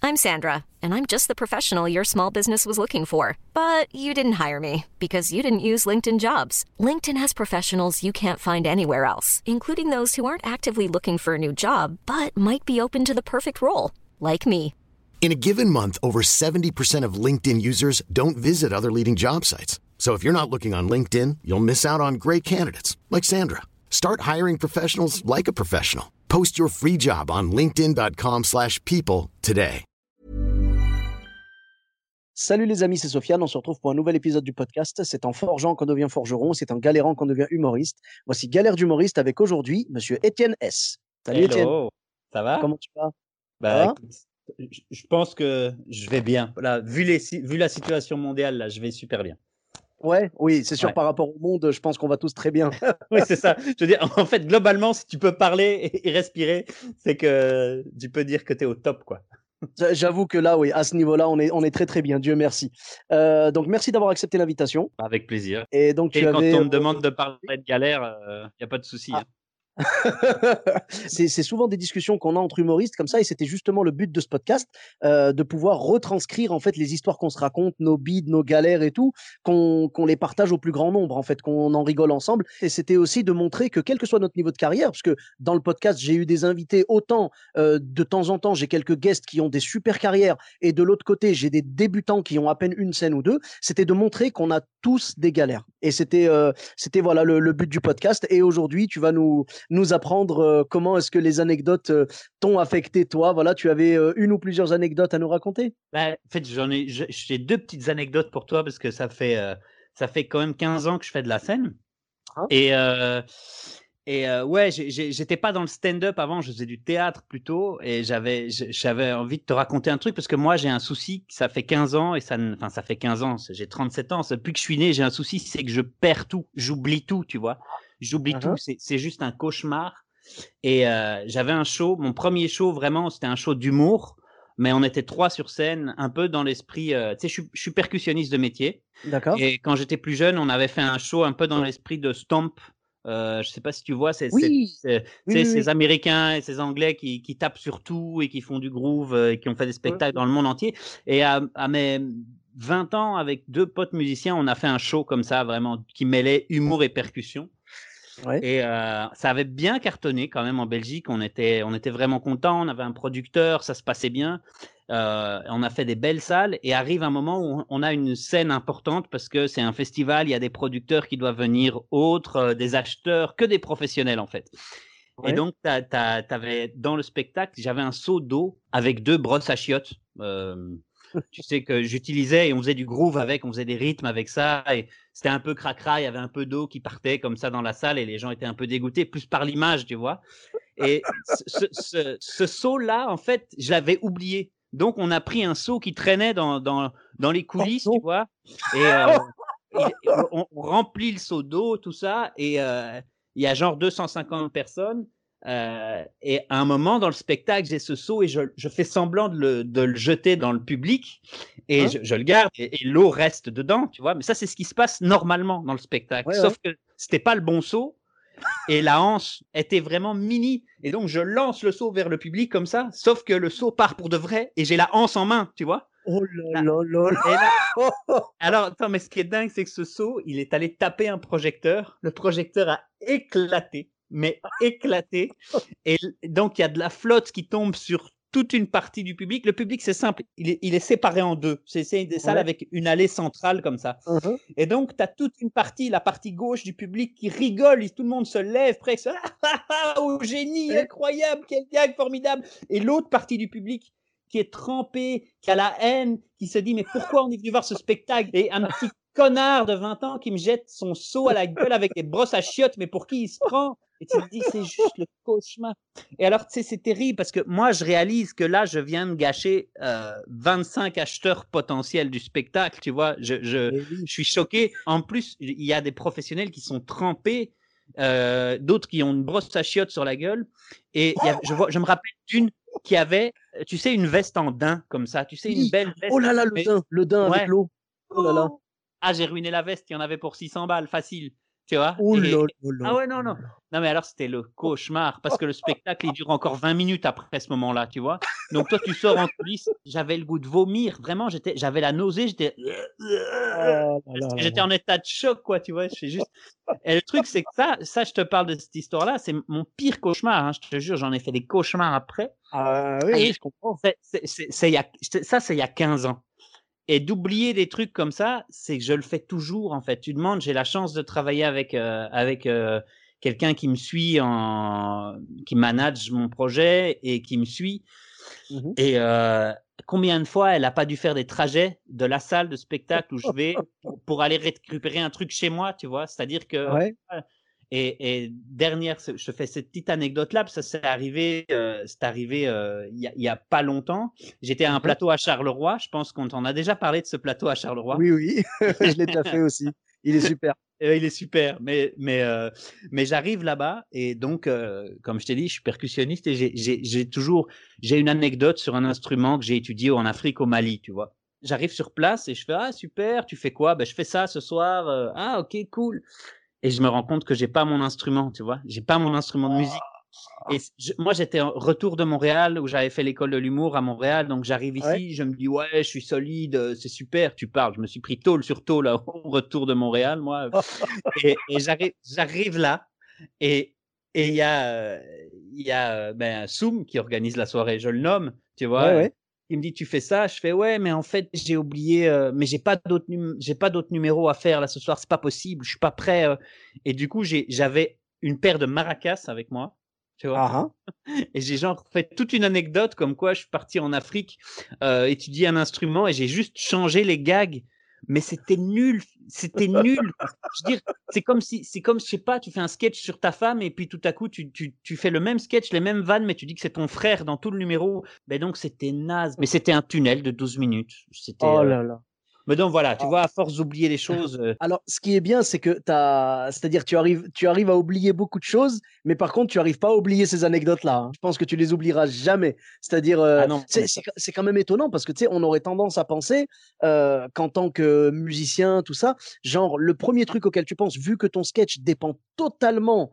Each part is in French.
I'm Sandra, and I'm just the professional your small business was looking for. But you didn't hire me because you didn't use LinkedIn Jobs. LinkedIn has professionals you can't find anywhere else, including those who aren't actively looking for a new job, but might be open to the perfect role, like me. In a given month, over 70% of LinkedIn users don't visit other leading job sites. So if you're not looking on LinkedIn, you'll miss out on great candidates like Sandra. Start hiring professionals like a professional. Post your free job on linkedin.com/people today. Salut les amis, c'est Sofiane. On se retrouve pour un nouvel épisode du podcast. C'est en forgeant qu'on devient forgeron, c'est en galérant qu'on devient humoriste. Voici Galère d'humoriste avec aujourd'hui monsieur Étienne S. Salut Étienne. Hello, ça va? Comment tu vas? Bah, écoute, je pense que je vais bien. Là, vu la situation mondiale, là, je vais super bien. Ouais, oui, c'est sûr, Ouais. par rapport au monde, je pense qu'on va tous très bien. Oui, c'est ça. Je veux dire, en fait, globalement, si tu peux parler et respirer, c'est que tu peux dire que tu es au top, quoi. J'avoue que là, oui, à ce niveau-là, on est très très bien, Dieu merci. Donc merci d'avoir accepté l'invitation. Avec plaisir. Et donc Et tu quand avais... on me demande de parler de galère, y a pas de souci. Ah. C'est souvent des discussions qu'on a entre humoristes comme ça, et c'était justement le but de ce podcast, de pouvoir retranscrire en fait les histoires qu'on se raconte, nos bides, nos galères et tout, qu'on les partage au plus grand nombre en fait, qu'on en rigole ensemble. Et c'était aussi de montrer que quel que soit notre niveau de carrière, parce que dans le podcast j'ai eu des invités autant, de temps en temps j'ai quelques guests qui ont des super carrières, et de l'autre côté j'ai des débutants qui ont à peine une scène ou deux. C'était de montrer qu'on a tous des galères, et c'était voilà le but du podcast. Et aujourd'hui tu vas nous apprendre comment est-ce que les anecdotes t'ont affecté toi. Voilà, tu avais une ou plusieurs anecdotes à nous raconter? Bah, en fait, j'ai deux petites anecdotes pour toi parce que ça fait quand même 15 ans que je fais de la scène. Hein? Ouais, j'étais pas dans le stand-up avant, je faisais du théâtre plutôt, et j'avais envie de te raconter un truc parce que moi j'ai un souci, ça fait 15 ans et ça fait 15 ans, j'ai 37 ans, depuis que je suis né, j'ai un souci, c'est que je perds tout, j'oublie tout, tu vois. J'oublie tout, c'est juste un cauchemar. Et j'avais un show, mon premier show vraiment, c'était un show d'humour, mais on était 3 sur scène, un peu dans l'esprit, tu sais, je suis percussionniste de métier. D'accord. Et quand j'étais plus jeune, on avait fait un show un peu dans l'esprit de Stomp. Je sais pas si tu vois, Oui. ces Américains et ces Anglais qui tapent sur tout et qui font du groove, et qui ont fait des spectacles dans le monde entier. Et à mes 20 ans, avec 2 potes musiciens, on a fait un show comme ça, vraiment, qui mêlait humour et percussion. Ouais. Et ça avait bien cartonné quand même en Belgique. On était vraiment contents. On avait un producteur, ça se passait bien. On a fait des belles salles, et arrive un moment où on a une scène importante parce que c'est un festival. Il y a des producteurs qui doivent venir, autres, des acheteurs, que des professionnels en fait. Ouais. Et donc t'avais dans le spectacle, j'avais un seau d'eau avec 2 brosses à chiottes. Tu sais, que j'utilisais, et on faisait du groove avec, on faisait des rythmes avec ça, et c'était un peu cracra, il y avait un peu d'eau qui partait comme ça dans la salle, et les gens étaient un peu dégoûtés, plus par l'image, tu vois. Et ce seau-là, en fait, je l'avais oublié. Donc, on a pris un seau qui traînait dans les coulisses, tu vois, et on remplit le seau d'eau, tout ça, et il y a genre 250 personnes. Et à un moment dans le spectacle, j'ai ce seau et je fais semblant de le jeter dans le public, et je le garde, et l'eau reste dedans, tu vois. Mais ça, c'est ce qui se passe normalement dans le spectacle. Sauf que c'était pas le bon seau, et la hanche était vraiment mini. Et donc, je lance le seau vers le public comme ça, sauf que le seau part pour de vrai et j'ai la hanche en main, tu vois. Oh là là là là. Et là, alors, attends, mais ce qui est dingue, c'est que ce seau, il est allé taper un projecteur. Le projecteur a éclaté, mais éclaté. Et donc, il y a de la flotte qui tombe sur toute une partie du public. Le public, c'est simple, il est séparé en deux. C'est des salles avec une allée centrale comme ça. Et donc, tu as toute une partie, la partie gauche du public qui rigole, et tout le monde se lève, presque. Oh, génie, incroyable, quel gag formidable. Et l'autre partie du public qui est trempé, qui a la haine, qui se dit mais pourquoi on est venu voir ce spectacle? Et un petit connard de 20 ans qui me jette son seau à la gueule avec des brosses à chiottes, mais pour qui il se prend? Et tu te dis c'est juste le cauchemar. Et alors tu sais, c'est terrible parce que moi je réalise que là je viens de gâcher 25 acheteurs potentiels du spectacle, tu vois. Je suis choqué. En plus il y a des professionnels qui sont trempés, d'autres qui ont une brosse à chiottes sur la gueule, et je me rappelle d'une qui avait, tu sais, une veste en daim comme ça, tu sais, une belle veste. Oh là là, le daim avec l'eau. Oh là là. Ah, j'ai ruiné la veste, il y en avait pour 600 balles, facile. tu vois. Oh là là Ah là ouais, non, non. là. Non, mais alors, c'était le cauchemar parce que le spectacle, il dure encore 20 minutes après ce moment-là, tu vois. Donc, toi, tu sors en coulisses. J'avais le goût de vomir. Vraiment, j'avais la nausée. J'étais, Oh là là là j'étais là. en état de choc, quoi, tu vois. Je fais juste. Et le truc, c'est que ça, je te parle de cette histoire-là. C'est mon pire cauchemar, hein, je te jure. J'en ai fait des cauchemars après. Ah oui, oui, Et je comprends. c'est il y a 15 ans. Et d'oublier des trucs comme ça, c'est que je le fais toujours, en fait. Tu demandes, j'ai la chance de travailler avec quelqu'un qui me suit qui manage mon projet et qui me suit. Mmh. Et combien de fois elle a pas dû faire des trajets de la salle de spectacle où je vais pour aller récupérer un truc chez moi, tu vois? C'est-à-dire que Ouais. et dernière, je te fais cette petite anecdote-là, parce que c'est arrivé il y a pas longtemps. J'étais à un Mmh. plateau à Charleroi. Je pense qu'on t'en a déjà parlé de ce plateau à Charleroi. Oui, oui, je l'ai déjà fait aussi. Il est super. Il est super, mais j'arrive là-bas et donc, comme je t'ai dit, je suis percussionniste et j'ai une anecdote sur un instrument que j'ai étudié en Afrique, au Mali, tu vois. J'arrive sur place et je fais: «Ah super, tu fais quoi?» «Ben, je fais ça ce soir», «Ah OK, cool», et je me rends compte que j'ai pas mon instrument, tu vois? J'ai pas mon instrument de musique. Et moi, j'étais en retour de Montréal où j'avais fait l'école de l'humour à Montréal. Donc, j'arrive Ouais. ici, je me dis, ouais, je suis solide, c'est super, tu parles. Je me suis pris tôle sur tôle au retour de Montréal, moi. Et j'arrive là et il y a ben, Soum qui organise la soirée, je le nomme, tu Ouais, vois. ouais. Il me dit, tu fais ça? Je fais, ouais, mais en fait, j'ai oublié, mais j'ai pas d'autres numéros à faire là ce soir, c'est pas possible, je suis pas prêt. Et du coup, j'avais une paire de maracas avec moi, tu vois. Ah hein. Et j'ai genre fait toute une anecdote comme quoi je suis parti en Afrique étudier un instrument et j'ai juste changé les gags. Mais c'était nul, c'était nul. Je veux dire, c'est comme, je sais pas, tu fais un sketch sur ta femme et puis tout à coup, tu fais le même sketch, les mêmes vannes, mais tu dis que c'est ton frère dans tout le numéro. Ben donc, c'était naze. Mais c'était un tunnel de 12 minutes. C'était, Oh là là. mais donc voilà, tu Ah. vois, à force d'oublier les choses, Alors, ce qui est bien, c'est que c'est-à-dire tu arrives à oublier beaucoup de choses, mais par contre, tu arrives pas à oublier ces anecdotes-là, hein. Je pense que tu les oublieras jamais. C'est-à-dire, ah non, c'est mais c'est ça, c'est quand même étonnant parce que, tu sais, on aurait tendance à penser, qu'en tant que musicien, tout ça, genre, le premier truc auquel tu penses, vu que ton sketch dépend totalement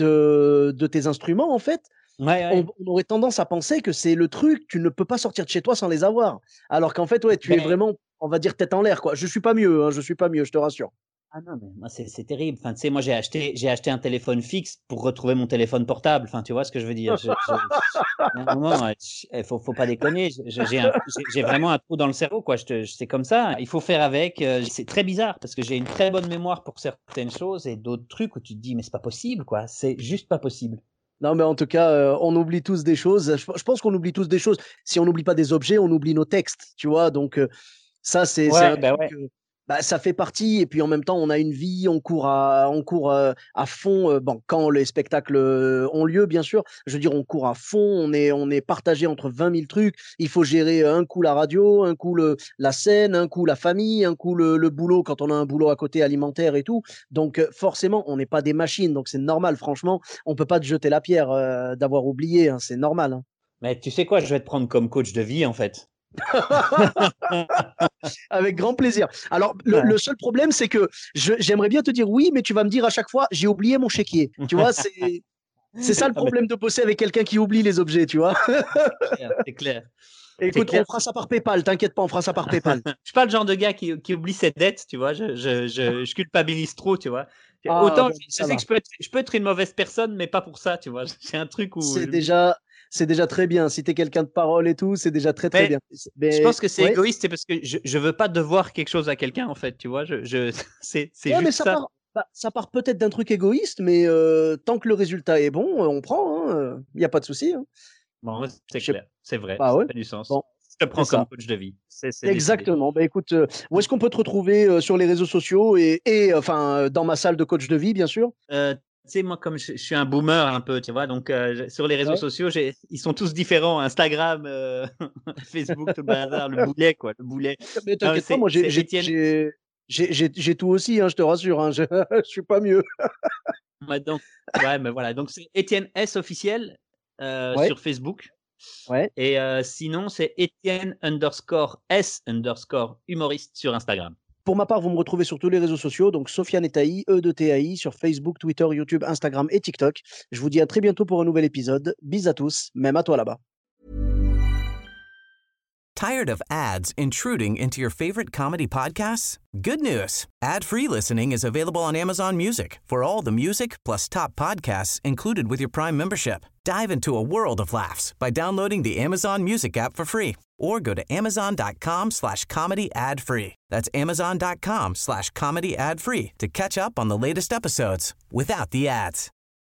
de tes instruments, en fait, ouais, on ouais. on aurait tendance à penser que c'est le truc, tu ne peux pas sortir de chez toi sans les avoir. Alors qu'en fait, ouais, tu es Ben, vraiment, on va dire, tête en l'air, quoi. Je suis pas mieux, hein, je suis pas mieux, je te rassure. ah non, mais moi, c'est terrible. Enfin, tu sais, moi, j'ai acheté un téléphone fixe pour retrouver mon téléphone portable. Enfin, tu vois ce que je veux dire? Il y a un moment, faut pas déconner. J'ai vraiment un trou dans le cerveau, quoi. C'est comme ça. Il faut faire avec. C'est très bizarre parce que j'ai une très bonne mémoire pour certaines choses et d'autres trucs où tu te dis, mais c'est pas possible, quoi. C'est juste pas possible. Non, mais en tout cas, on oublie tous des choses. Je pense qu'on oublie tous des choses. Si on n'oublie pas des objets, on oublie nos textes, tu vois? Donc, ça, c'est un Ouais, ben truc, ouais. bah, ça fait partie et puis en même temps, on a une vie, on court à fond, bon, quand les spectacles, ont lieu, bien sûr. Je veux dire, on court à fond, on est partagé entre 20 000 trucs. Il faut gérer, un coup la radio, un coup la scène, un coup la famille, un coup le boulot quand on a un boulot à côté alimentaire et tout. Donc, forcément, on n'est pas des machines, donc c'est normal, franchement, on peut pas te jeter la pierre, d'avoir oublié, hein, c'est normal, hein. Mais tu sais quoi? Je vais te prendre comme coach de vie, en fait. Avec grand plaisir. Alors, le seul problème, c'est que j'aimerais bien te dire oui, mais tu vas me dire à chaque fois, j'ai oublié mon chéquier. Tu vois, c'est ça le Ah, mais problème de bosser avec quelqu'un qui oublie les objets, tu vois. c'est clair, c'est clair. C'est Écoute, clair. on fera ça par PayPal, t'inquiète pas, on fera ça par PayPal. Je suis pas le genre de gars qui oublie ses dettes, tu vois. Je culpabilise trop, tu vois. Ah, Autant bon, je ça sais que va. je peux être une mauvaise personne, mais pas pour ça, tu vois. J'ai un truc où C'est déjà, c'est déjà très bien. Si t'es quelqu'un de parole et tout, c'est déjà très, très mais bien. je Mais, pense que c'est ouais, égoïste, c'est parce que je veux pas devoir quelque chose à quelqu'un, en fait, tu vois. C'est ouais, mais juste ça ça. part, bah, ça part peut-être d'un truc égoïste, mais tant que le résultat est bon, on prend, hein, il n'y a pas de souci, hein. Bon, ouais, c'est Je sais, clair, c'est vrai, bah ça ouais, fait du sens. bon, Je te c'est prends ça. comme coach de vie, c'est décidé. Exactement. Bah, écoute, où est-ce qu'on peut te retrouver, sur les réseaux sociaux enfin, dans ma salle de coach de vie, bien sûr? Tu sais, moi, comme je suis un boomer un peu, tu vois, donc sur les réseaux Ouais. sociaux, ils sont tous différents. Instagram, Facebook, tout le bazar, le boulet, quoi, le boulet. Mais Non, t'inquiète pas, moi c'est Étienne. j'ai tout aussi, hein, je te rassure, hein, je je suis pas mieux. Ouais, donc, ouais, mais voilà, donc c'est Étienne S officiel Ouais, sur Facebook. ouais. Et sinon, c'est Étienne_S_humoriste sur Instagram. Pour ma part, vous me retrouvez sur tous les réseaux sociaux, donc Sofiane Taï, E de TAI, sur Facebook, Twitter, YouTube, Instagram et TikTok. Je vous dis à très bientôt pour un nouvel épisode. Bis à tous, même à toi là-bas. Tired of ads intruding into your favorite comedy podcasts? Good news. Ad-free listening is available on Amazon Music for all the music plus top podcasts included with your Prime membership. Dive into a world of laughs by downloading the Amazon Music app for free or go to amazon.com/comedy ad-free. That's amazon.com/comedy ad-free to catch up on the latest episodes without the ads.